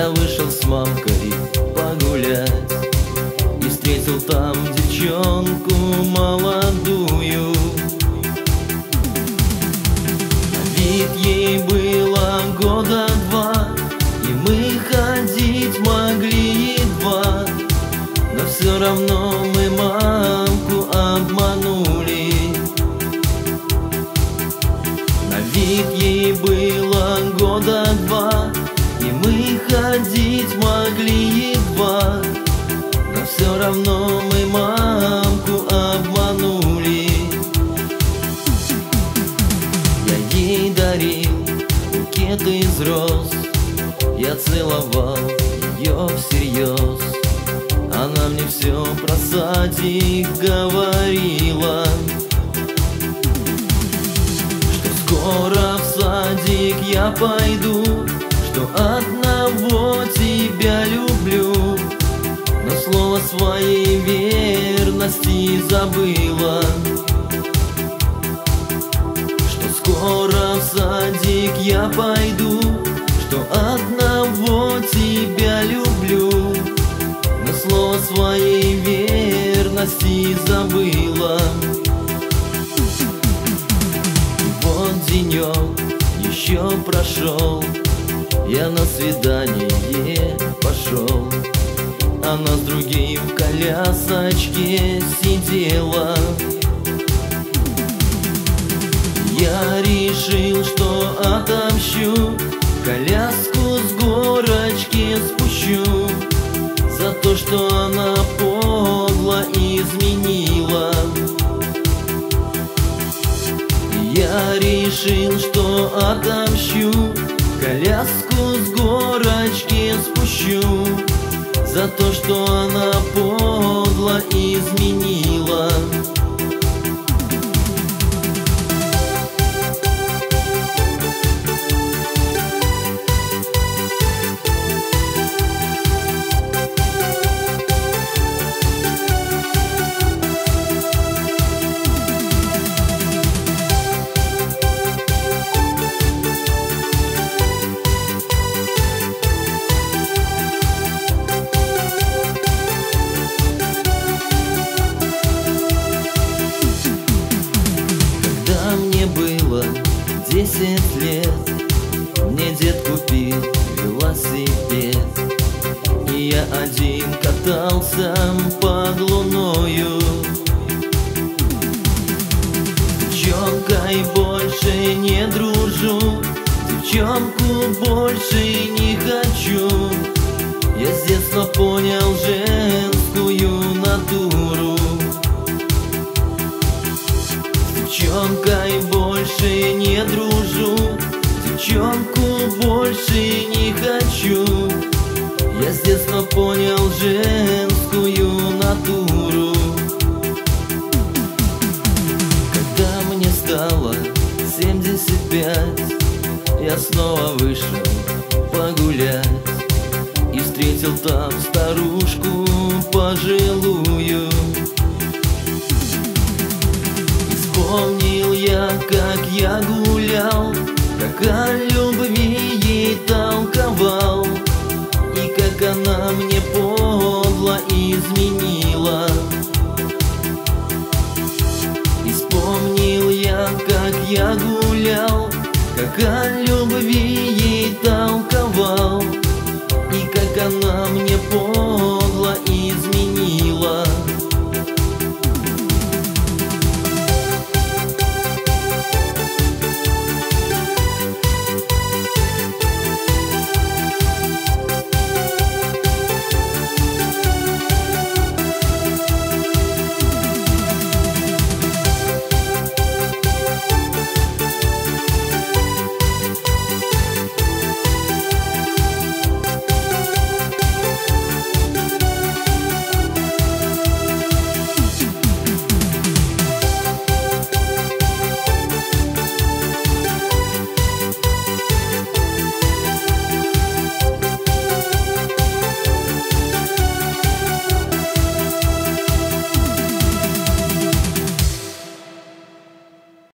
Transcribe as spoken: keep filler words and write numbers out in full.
Я вышел с мамкой погулять и встретил там девчонку молодую. На вид ей было года два, и мы ходить могли едва, но все равно мы мамку обманули. На вид ей было года два, и мы ходить могли едва, но все равно мы мамку обманули. Я ей дарил букеты из роз, я целовал ее всерьез. Она мне все про садик говорила, что скоро в садик я пойду, что одного тебя люблю, но слово своей верности забыла. Что скоро в садик я пойду, что одного тебя люблю, но слово своей верности забыла. И вот денек еще прошел, я на свидание пошел. Она с другим в колясочке сидела. Я решил, что отомщу, коляску с горочки спущу за то, что она подло изменила. Я решил, что отомщу, коляску с горочки спущу за то, что она подло изменила. Мне было десять лет, мне дед купил велосипед, и я один катался под луною. С девчонкой больше не дружу, девчонку больше не хочу. Я с детства понял женскую натуру. С девчонкой больше не дружу, девчонку больше не хочу. Я с детства понял женскую натуру. Когда мне стало семьдесят пять, я снова вышел погулять и встретил там старушку пожилую. Вспомнил я, как я гулял, как о любви ей толковал, и как она мне подло изменила. И вспомнил я, как я гулял, как о любви